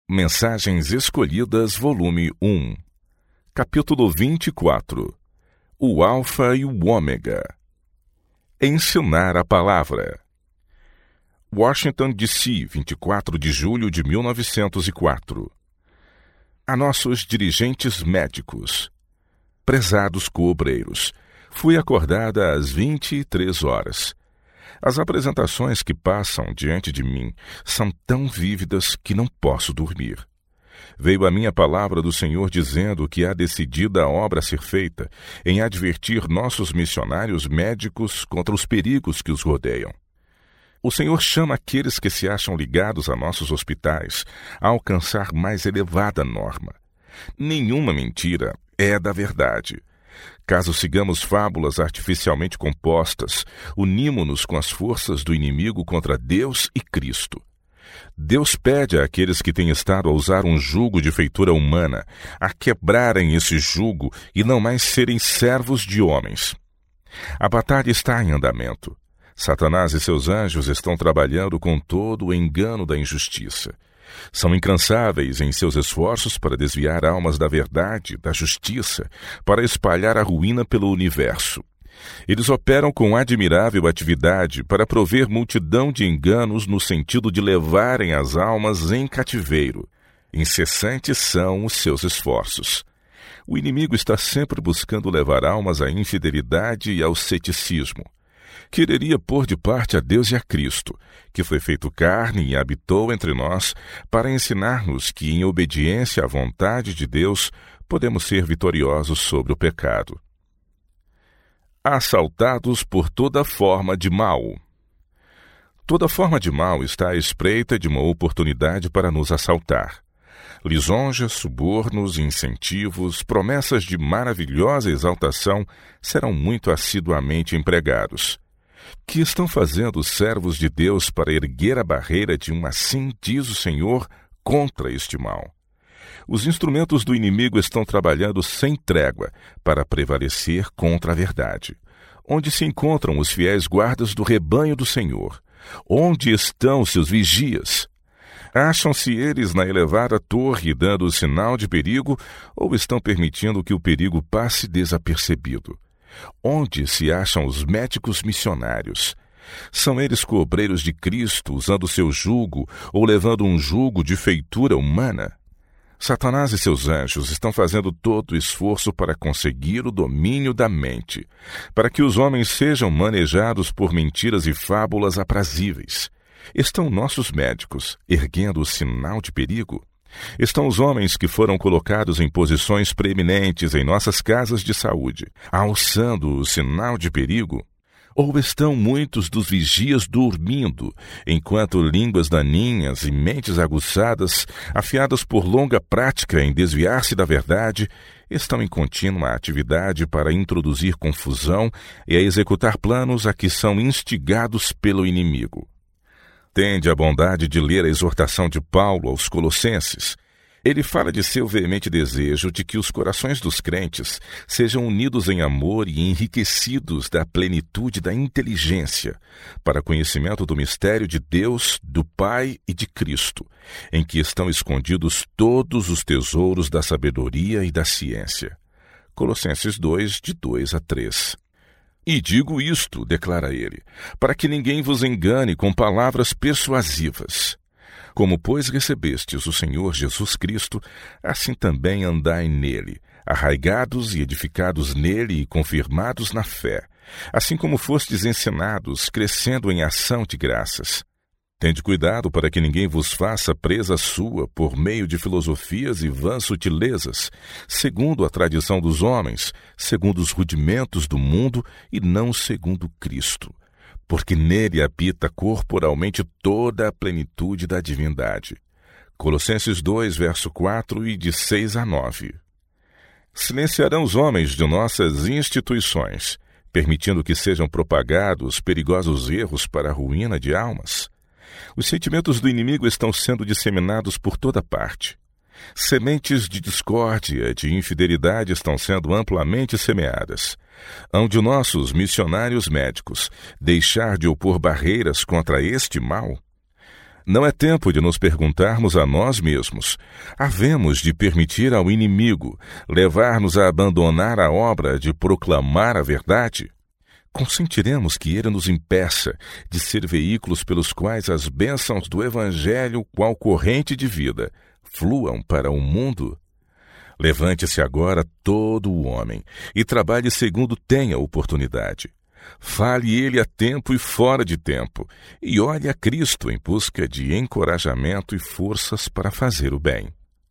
Mensagens Escolhidas, volume 1, capítulo 24. O Alfa e o Ômega. Ensinar a palavra. Washington, D.C., 24 de julho de 1904. A nossos dirigentes médicos. Prezados coobreiros, fui acordada às 23 horas. As apresentações que passam diante de mim são tão vívidas que não posso dormir. Veio a mim a palavra do Senhor dizendo que há decidida a obra a ser feita em advertir nossos missionários médicos contra os perigos que os rodeiam. O Senhor chama aqueles que se acham ligados a nossos hospitais a alcançar mais elevada norma. Nenhuma mentira é da verdade. Caso sigamos fábulas artificialmente compostas, unimo-nos com as forças do inimigo contra Deus e Cristo. Deus pede àqueles que têm estado a usar um jugo de feitura humana a quebrarem esse jugo e não mais serem servos de homens. A batalha está em andamento. Satanás e seus anjos estão trabalhando com todo o engano da injustiça. São incansáveis em seus esforços para desviar almas da verdade, da justiça, para espalhar a ruína pelo universo. Eles operam com admirável atividade para prover multidão de enganos no sentido de levarem as almas em cativeiro. Incessantes são os seus esforços. O inimigo está sempre buscando levar almas à infidelidade e ao ceticismo. Quereria pôr de parte a Deus e a Cristo, que foi feito carne e habitou entre nós, para ensinar-nos que, em obediência à vontade de Deus, podemos ser vitoriosos sobre o pecado. Assaltados por toda forma de mal. Toda forma de mal está à espreita de uma oportunidade para nos assaltar. Lisonjas, subornos, incentivos, promessas de maravilhosa exaltação serão muito assiduamente empregados. Que estão fazendo os servos de Deus para erguer a barreira de um assim diz o Senhor contra este mal? Os instrumentos do inimigo estão trabalhando sem trégua para prevalecer contra a verdade. Onde se encontram os fiéis guardas do rebanho do Senhor? Onde estão seus vigias? Acham-se eles na elevada torre dando o sinal de perigo ou estão permitindo que o perigo passe desapercebido? Onde se acham os médicos missionários? São eles coobreiros de Cristo, usando seu jugo ou levando um jugo de feitura humana? Satanás e seus anjos estão fazendo todo o esforço para conseguir o domínio da mente, para que os homens sejam manejados por mentiras e fábulas aprazíveis. Estão nossos médicos erguendo o sinal de perigo? Estão os homens que foram colocados em posições preeminentes em nossas casas de saúde, alçando o sinal de perigo? Ou estão muitos dos vigias dormindo, enquanto línguas daninhas e mentes aguçadas, afiadas por longa prática em desviar-se da verdade, estão em contínua atividade para introduzir confusão e a executar planos a que são instigados pelo inimigo? Tende a bondade de ler a exortação de Paulo aos Colossenses. Ele fala de seu veemente desejo de que os corações dos crentes sejam unidos em amor e enriquecidos da plenitude da inteligência, para conhecimento do mistério de Deus, do Pai e de Cristo, em que estão escondidos todos os tesouros da sabedoria e da ciência. Colossenses 2, de 2 a 3. E digo isto, declara ele, para que ninguém vos engane com palavras persuasivas. Como, pois, recebestes o Senhor Jesus Cristo, assim também andai nele, arraigados e edificados nele e confirmados na fé, assim como fostes ensinados, crescendo em ação de graças. Tende cuidado para que ninguém vos faça presa sua por meio de filosofias e vãs sutilezas, segundo a tradição dos homens, segundo os rudimentos do mundo e não segundo Cristo, porque nele habita corporalmente toda a plenitude da divindade. Colossenses 2, verso 4 e de 6 a 9. Silenciarão os homens de nossas instituições, permitindo que sejam propagados perigosos erros para a ruína de almas? Os sentimentos do inimigo estão sendo disseminados por toda parte. Sementes de discórdia, de infidelidade estão sendo amplamente semeadas. Hão de nossos missionários médicos deixar de opor barreiras contra este mal? Não é tempo de nos perguntarmos a nós mesmos: havemos de permitir ao inimigo levar-nos a abandonar a obra de proclamar a verdade? Consentiremos que ele nos impeça de ser veículos pelos quais as bênçãos do Evangelho, qual corrente de vida, fluam para o mundo? Levante-se agora todo o homem e trabalhe segundo tenha oportunidade. Fale ele a tempo e fora de tempo, e olhe a Cristo em busca de encorajamento e forças para fazer o bem.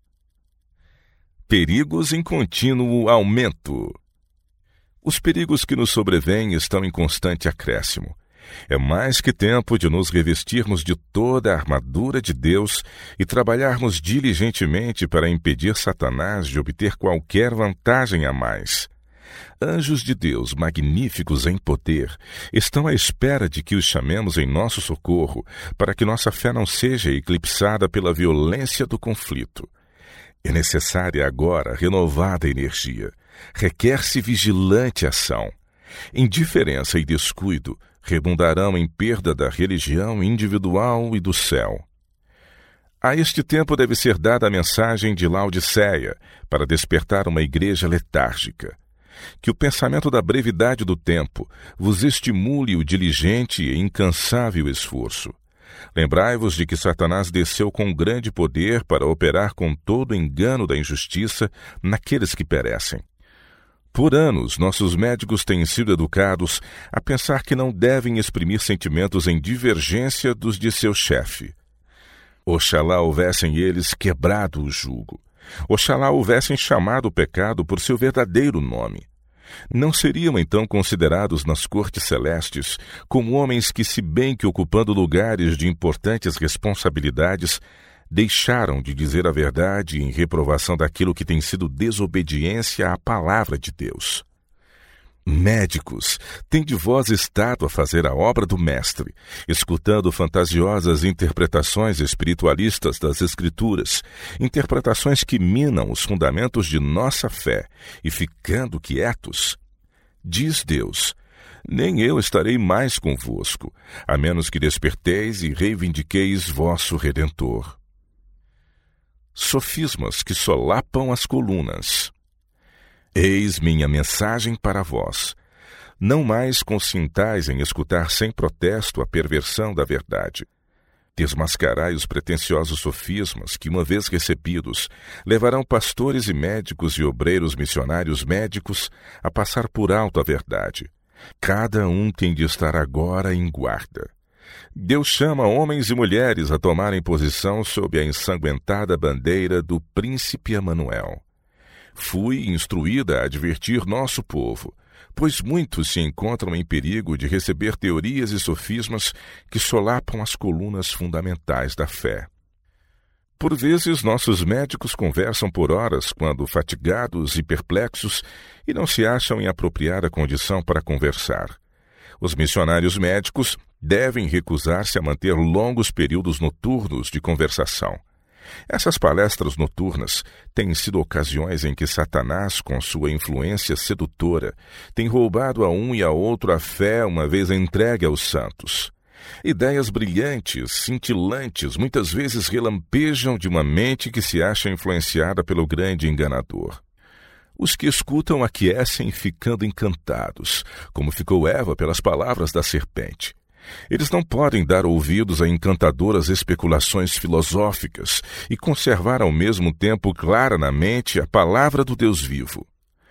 Perigos em contínuo aumento. Os perigos que nos sobrevêm estão em constante acréscimo. É mais que tempo de nos revestirmos de toda a armadura de Deus e trabalharmos diligentemente para impedir Satanás de obter qualquer vantagem a mais. Anjos de Deus, magníficos em poder, estão à espera de que os chamemos em nosso socorro, para que nossa fé não seja eclipsada pela violência do conflito. É necessária agora renovada energia. Requer-se vigilante ação. Indiferença e descuido redundarão em perda da religião individual e do céu. A este tempo deve ser dada a mensagem de Laodiceia, para despertar uma igreja letárgica. Que o pensamento da brevidade do tempo vos estimule o diligente e incansável esforço. Lembrai-vos de que Satanás desceu com grande poder para operar com todo o engano da injustiça naqueles que perecem. Por anos, nossos médicos têm sido educados a pensar que não devem exprimir sentimentos em divergência dos de seu chefe. Oxalá houvessem eles quebrado o jugo. Oxalá houvessem chamado o pecado por seu verdadeiro nome. Não seriam então considerados nas cortes celestes como homens que, se bem que ocupando lugares de importantes responsabilidades, deixaram de dizer a verdade em reprovação daquilo que tem sido desobediência à palavra de Deus. Médicos, tende vós estado a fazer a obra do Mestre, escutando fantasiosas interpretações espiritualistas das Escrituras, interpretações que minam os fundamentos de nossa fé, e ficando quietos? Diz Deus: nem eu estarei mais convosco, a menos que desperteis e reivindiqueis vosso Redentor. Sofismas que solapam as colunas. Eis minha mensagem para vós. Não mais consintais em escutar sem protesto a perversão da verdade. Desmascarai os pretensiosos sofismas que, uma vez recebidos, levarão pastores e médicos e obreiros missionários médicos a passar por alto a verdade. Cada um tem de estar agora em guarda. Deus chama homens e mulheres a tomarem posição sob a ensanguentada bandeira do príncipe Emanuel. Fui instruída a advertir nosso povo, pois muitos se encontram em perigo de receber teorias e sofismas que solapam as colunas fundamentais da fé. Por vezes, nossos médicos conversam por horas quando fatigados e perplexos e não se acham em apropriada condição para conversar. Os missionários médicos devem recusar-se a manter longos períodos noturnos de conversação. Essas palestras noturnas têm sido ocasiões em que Satanás, com sua influência sedutora, tem roubado a um e a outro a fé uma vez entregue aos santos. Ideias brilhantes, cintilantes, muitas vezes relampejam de uma mente que se acha influenciada pelo grande enganador. Os que escutam aquecem ficando encantados, como ficou Eva pelas palavras da serpente. Eles não podem dar ouvidos a encantadoras especulações filosóficas e conservar ao mesmo tempo clara na mente a palavra do Deus vivo.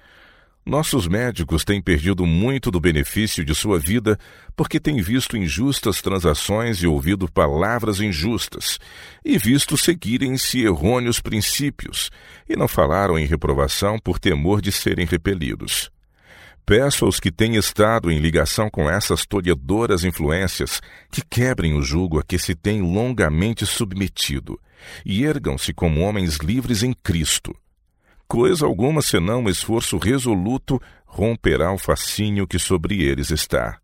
Nossos médicos têm perdido muito do benefício de sua vida porque têm visto injustas transações e ouvido palavras injustas, e visto seguirem-se errôneos princípios, e não falaram em reprovação por temor de serem repelidos. Peço aos que têm estado em ligação com essas tolhedoras influências que quebrem o jugo a que se têm longamente submetido e ergam-se como homens livres em Cristo. Coisa alguma senão um esforço resoluto romperá o fascínio que sobre eles está.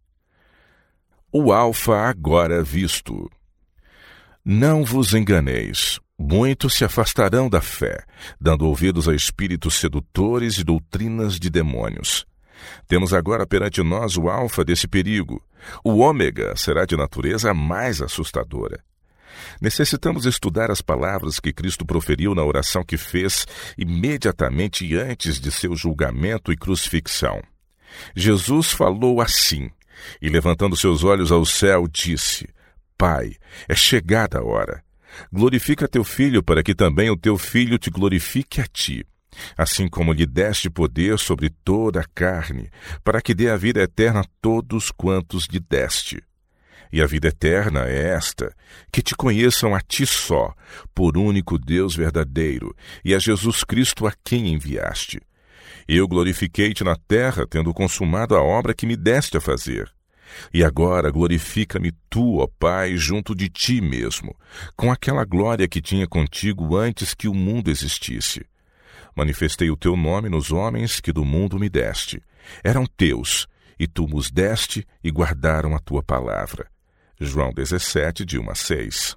O Alfa agora visto. Não vos enganeis. Muitos se afastarão da fé, dando ouvidos a espíritos sedutores e doutrinas de demônios. Temos agora perante nós o alfa desse perigo. O ômega será de natureza mais assustadora. Necessitamos estudar as palavras que Cristo proferiu na oração que fez imediatamente antes de seu julgamento e crucifixão. Jesus falou assim, e levantando seus olhos ao céu, disse: Pai, é chegada a hora. Glorifica teu Filho, para que também o teu Filho te glorifique a ti, assim como lhe deste poder sobre toda a carne, para que dê a vida eterna a todos quantos lhe deste. E a vida eterna é esta, que te conheçam a ti só, por único Deus verdadeiro, e a Jesus Cristo a quem enviaste. Eu glorifiquei-te na terra, tendo consumado a obra que me deste a fazer. E agora glorifica-me tu, ó Pai, junto de ti mesmo, com aquela glória que tinha contigo antes que o mundo existisse. Manifestei o teu nome nos homens que do mundo me deste. Eram teus, e tu nos deste e guardaram a tua palavra. João 17, de 1 a 6.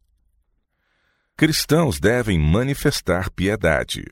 Cristãos devem manifestar piedade.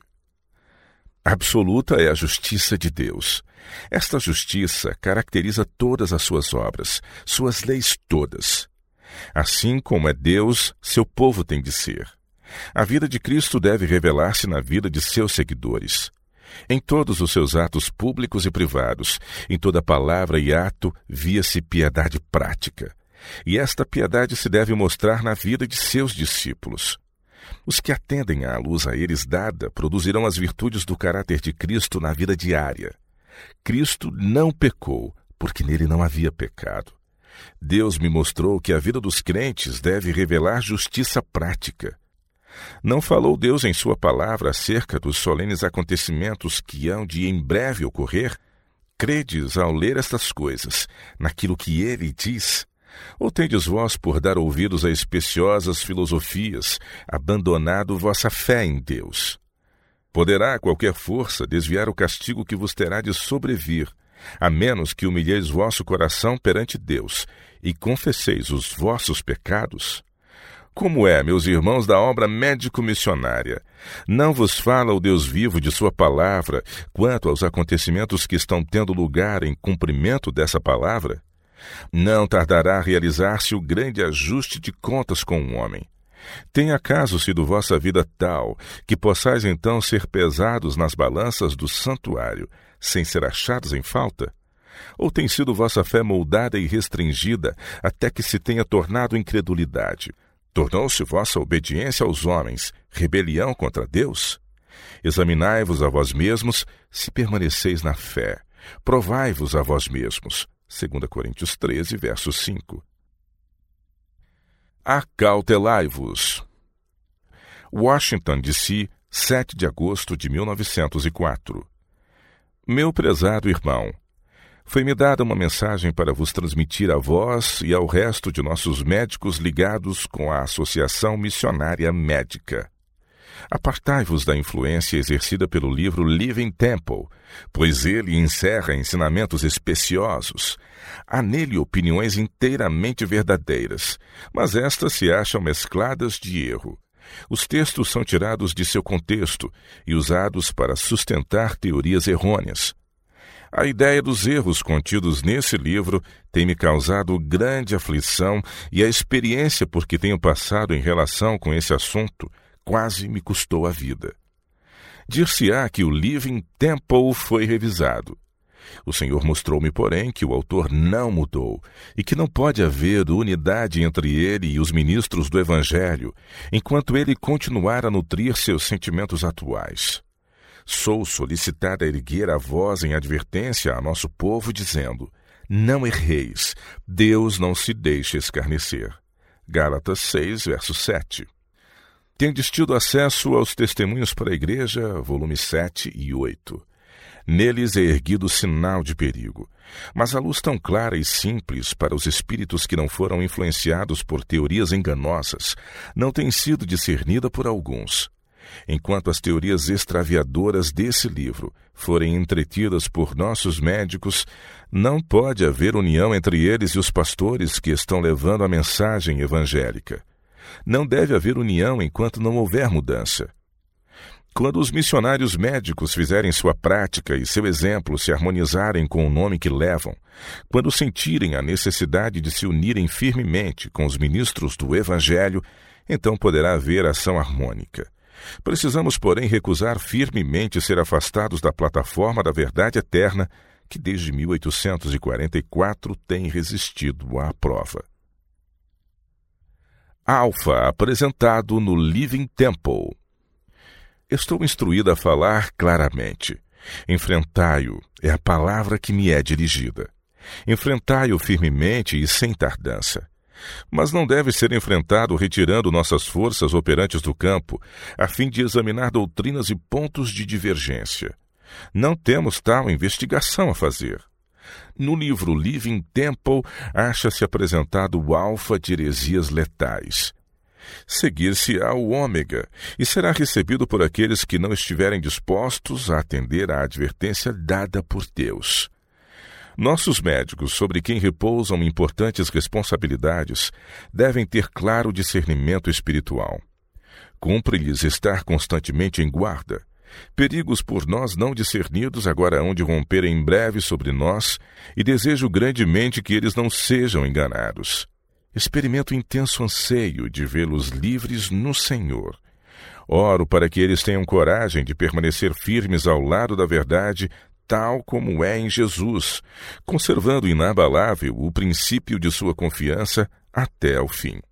Absoluta é a justiça de Deus. Esta justiça caracteriza todas as suas obras, suas leis todas. Assim como é Deus, seu povo tem de ser. A vida de Cristo deve revelar-se na vida de seus seguidores. Em todos os seus atos públicos e privados, em toda palavra e ato, via-se piedade prática. E esta piedade se deve mostrar na vida de seus discípulos. Os que atendem à luz a eles dada produzirão as virtudes do caráter de Cristo na vida diária. Cristo não pecou, porque nele não havia pecado. Deus me mostrou que a vida dos crentes deve revelar justiça prática. Não falou Deus em sua palavra acerca dos solenes acontecimentos que hão de em breve ocorrer? Credes ao ler estas coisas, naquilo que ele diz? Ou tendes vós, por dar ouvidos a especiosas filosofias, abandonado vossa fé em Deus? Poderá qualquer força desviar o castigo que vos terá de sobrevir, a menos que humilheis vosso coração perante Deus e confesseis os vossos pecados? Como é, meus irmãos da obra médico-missionária? Não vos fala o Deus vivo de sua palavra quanto aos acontecimentos que estão tendo lugar em cumprimento dessa palavra? Não tardará a realizar-se o grande ajuste de contas com o homem. Tem acaso sido vossa vida tal que possais então ser pesados nas balanças do santuário, sem ser achados em falta? Ou tem sido vossa fé moldada e restringida até que se tenha tornado incredulidade? Tornou-se vossa obediência aos homens rebelião contra Deus? Examinai-vos a vós mesmos se permaneceis na fé. Provai-vos a vós mesmos. 2 Coríntios 13, verso 5. Acautelai-vos. Washington, D.C., 7 de agosto de 1904. Meu prezado irmão, foi-me dada uma mensagem para vos transmitir a vós e ao resto de nossos médicos ligados com a Associação Missionária Médica. Apartai-vos da influência exercida pelo livro Living Temple, pois ele encerra ensinamentos especiosos. Há nele opiniões inteiramente verdadeiras, mas estas se acham mescladas de erro. Os textos são tirados de seu contexto e usados para sustentar teorias errôneas. A ideia dos erros contidos nesse livro tem me causado grande aflição e a experiência por que tenho passado em relação com esse assunto quase me custou a vida. Dir-se-á que o Living Temple foi revisado. O Senhor mostrou-me, porém, que o autor não mudou e que não pode haver unidade entre ele e os ministros do Evangelho, enquanto ele continuar a nutrir seus sentimentos atuais. Sou solicitado a erguer a voz em advertência a nosso povo, dizendo: não erreis, Deus não se deixa escarnecer. Gálatas 6, verso 7. Tendes tido acesso aos Testemunhos para a Igreja, volume 7 e 8. Neles é erguido sinal de perigo, mas a luz tão clara e simples para os espíritos que não foram influenciados por teorias enganosas não tem sido discernida por alguns. Enquanto as teorias extraviadoras desse livro forem entretidas por nossos médicos, não pode haver união entre eles e os pastores que estão levando a mensagem evangélica. Não deve haver união enquanto não houver mudança. Quando os missionários médicos fizerem sua prática e seu exemplo se harmonizarem com o nome que levam, quando sentirem a necessidade de se unirem firmemente com os ministros do Evangelho, então poderá haver ação harmônica. Precisamos, porém, recusar firmemente ser afastados da plataforma da verdade eterna que desde 1844 tem resistido à prova. Alfa apresentado no Living Temple. Estou instruído a falar claramente. Enfrentai-o é a palavra que me é dirigida. Enfrentai-o firmemente e sem tardança. Mas não deve ser enfrentado retirando nossas forças operantes do campo, a fim de examinar doutrinas e pontos de divergência. Não temos tal investigação a fazer. No livro Living Temple, acha-se apresentado o alfa de heresias letais. Seguir-se-á o ômega, e será recebido por aqueles que não estiverem dispostos a atender à advertência dada por Deus. Nossos médicos, sobre quem repousam importantes responsabilidades, devem ter claro discernimento espiritual. Cumpre-lhes estar constantemente em guarda. Perigos por nós não discernidos agora hão de romper em breve sobre nós, e desejo grandemente que eles não sejam enganados. Experimento intenso anseio de vê-los livres no Senhor. Oro para que eles tenham coragem de permanecer firmes ao lado da verdade, tal como é em Jesus, conservando inabalável o princípio de sua confiança até ao fim.